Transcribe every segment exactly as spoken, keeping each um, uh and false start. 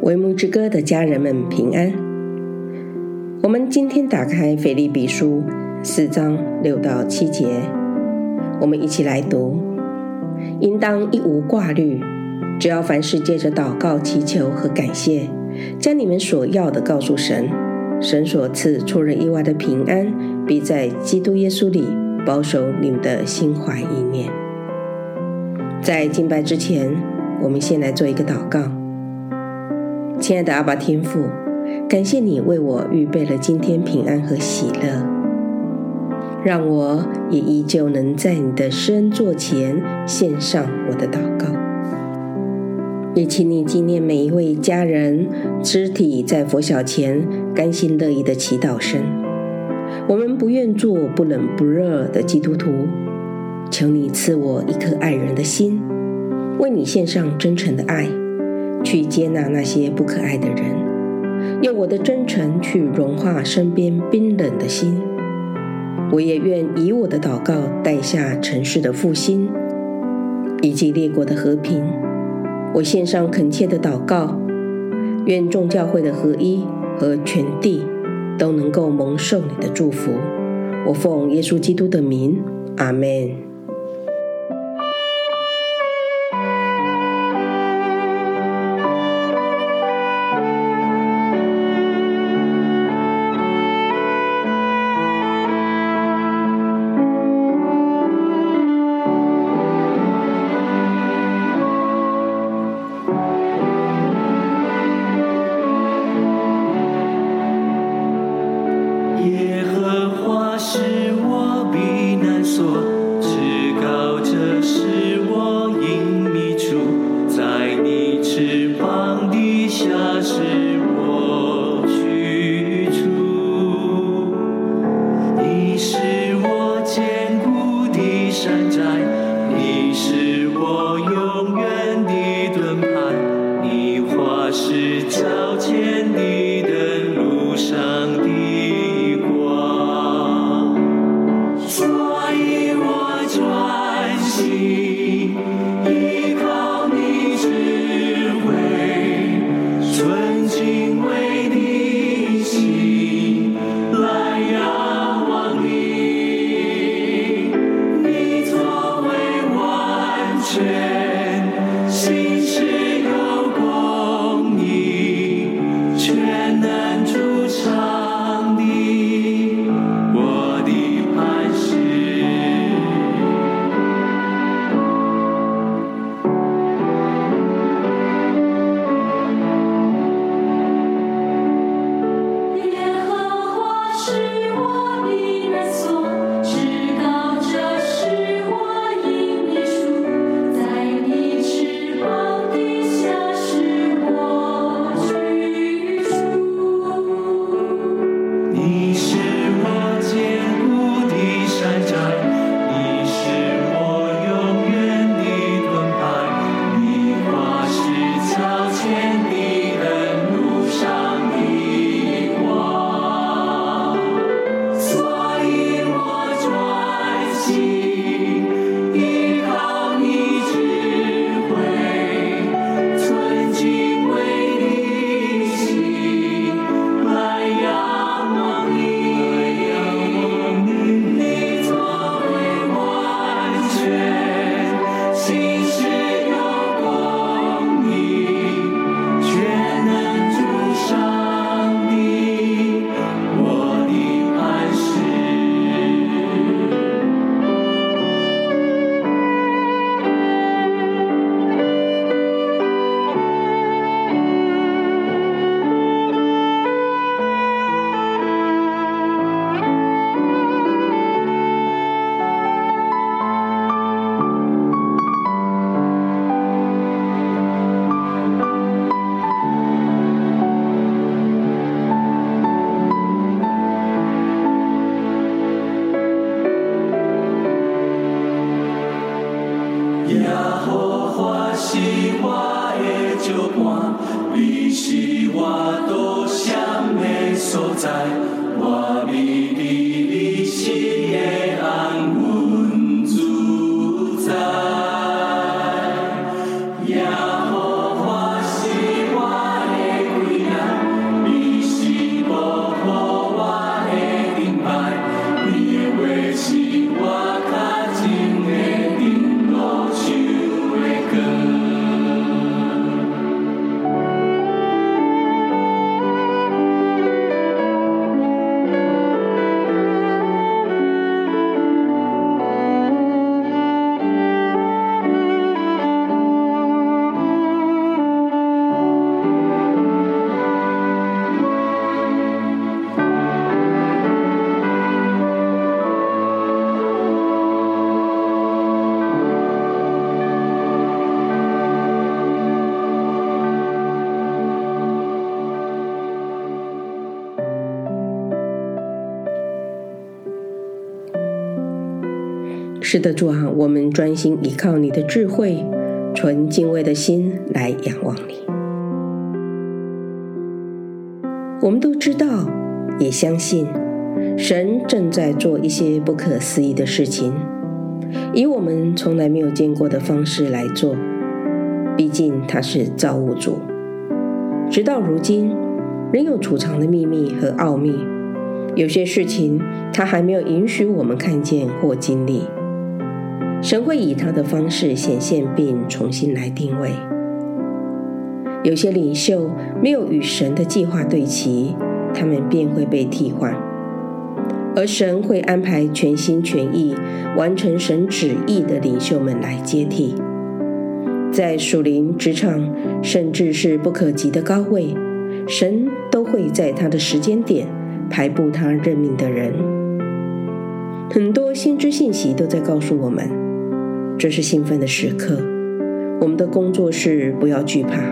为牧之歌的家人们平安。我们今天打开腓立比书四章六到七节，我们一起来读。应当一无挂虑，只要凡事借着祷告、祈求和感谢，将你们所要的告诉神，神所赐出人意外的平安，必在基督耶稣里保守你们的心怀意念。在敬拜之前，我们先来做一个祷告。亲爱的阿爸天父，感谢你为我预备了今天平安和喜乐，让我也依旧能在你的施恩座前献上我的祷告。也请你纪念每一位家人肢体在佛脚前甘心乐意的祈祷声。我们不愿做不冷不热的基督徒，求你赐我一颗爱人的心，为你献上真诚的爱，去接纳那些不可爱的人，用我的真诚去融化身边冰冷的心。我也愿以我的祷告带下城市的复兴，以及列国的和平。我献上恳切的祷告，愿众教会的合一和全地都能够蒙受你的祝福。我奉耶稣基督的名，阿们。 耶和华是我避难所，至高者是我隐秘处，在你翅膀底下是我居住。你是我坚固的山寨，你是我永远的盾牌，你话是脚前的灯，路上的所在，我的里心也安稳自在。耶和华是我的是的，主啊，我们专心依靠你的智慧，存敬畏的心来仰望你。我们都知道，也相信，神正在做一些不可思议的事情，以我们从来没有见过的方式来做。毕竟他是造物主，直到如今仍有储藏的秘密和奥秘，有些事情他还没有允许我们看见或经历。神会以他的方式显现并重新来定位。有些领袖没有与神的计划对齐，他们便会被替换，而神会安排全心全意完成神旨意的领袖们来接替。在属灵、职场，甚至是不可及的高位，神都会在他的时间点排布他任命的人。很多先知信息都在告诉我们，这是兴奋的时刻，我们的工作是不要惧怕。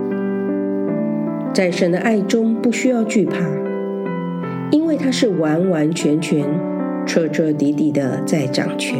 在神的爱中不需要惧怕，因为他是完完全全、彻彻底底的在掌权。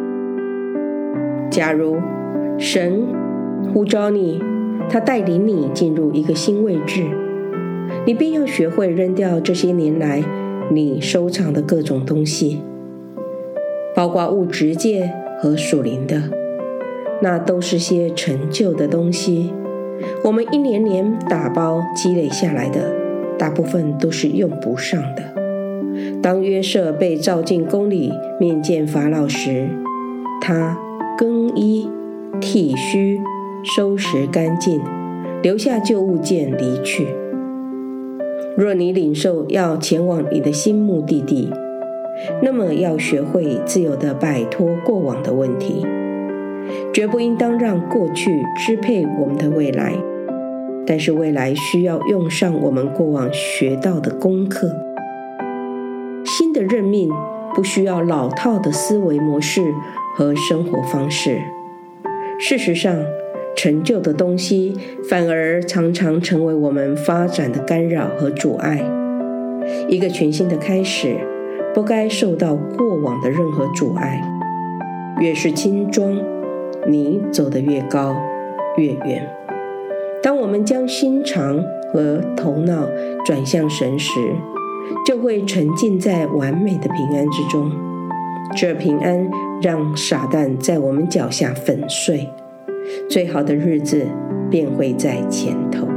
假如神呼召你，他带领你进入一个新位置，你便要学会扔掉这些年来你收藏的各种东西，包括物质界和属灵的，那都是些陈旧的东西。我们一年年打包积累下来的，大部分都是用不上的。当约瑟被召进宫里面见法老时，他更衣、剃须、收拾干净，留下旧物件离去。若你领受要前往你的新目的地，那么要学会自由地摆脱过往的问题，绝不应当让过去支配我们的未来，但是未来需要用上我们过往学到的功课。新的任命不需要老套的思维模式和生活方式。事实上，陈旧的东西反而常常成为我们发展的干扰和阻碍。一个全新的开始，不该受到过往的任何阻碍。越是轻装，你走得越高越远。当我们将心肠和头脑转向神时，就会沉浸在完美的平安之中。这平安让撒旦在我们脚下粉碎，最好的日子便会在前头。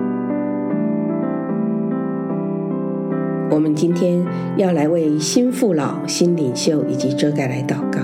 我们今天要来为新父老、新领袖以及遮盖来祷告。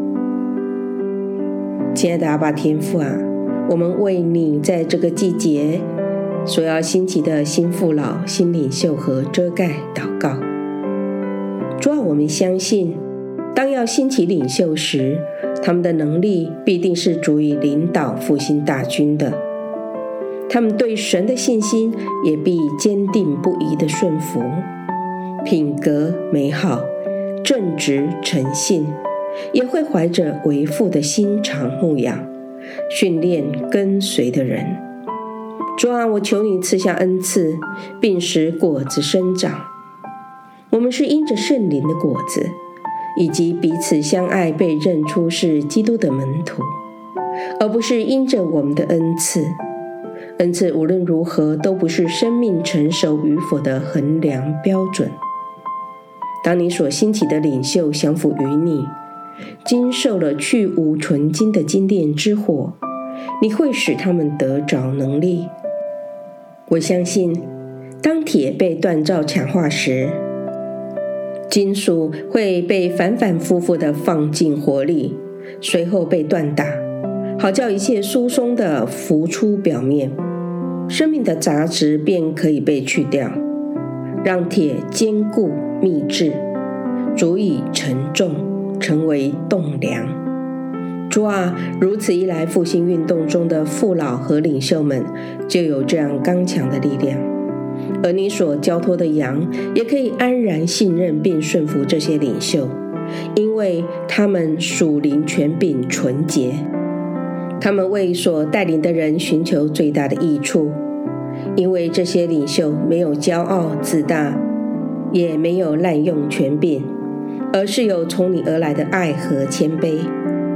亲爱的阿爸天父啊，我们为你在这个季节所要兴起的新父老、新领袖和遮盖祷告。主啊，我们相信当要兴起领袖时，他们的能力必定是足以领导复兴大军的。他们对神的信心也必坚定不移地顺服，品格美好、正直诚信，也会怀着为父的心肠牧养、训练跟随的人。主啊，我求你赐下恩赐，并使果子生长。我们是因着圣灵的果子，以及彼此相爱被认出是基督的门徒，而不是因着我们的恩赐。恩赐无论如何都不是生命成熟与否的衡量标准。当你所兴起的领袖降服于你，经受了去无纯金的精炼之火，你会使他们得着能力。我相信，当铁被锻造强化时，金属会被反反复复地放进火里，随后被锻打，好叫一切疏松的浮出表面，生命的杂质便可以被去掉，让铁坚固密制，足以沉重，成为栋梁。主啊，如此一来，复兴运动中的父老和领袖们就有这样刚强的力量，而你所交托的羊也可以安然信任并顺服这些领袖，因为他们属灵权柄纯洁，他们为所带领的人寻求最大的益处，因为这些领袖没有骄傲自大，也没有滥用权柄，而是有从你而来的爱和谦卑，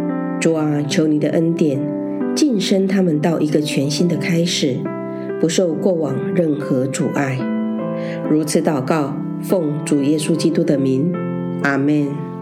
主啊，求你的恩典晋升他们到一个全新的开始，不受过往任何阻碍。如此祷告，奉主耶稣基督的名，阿们。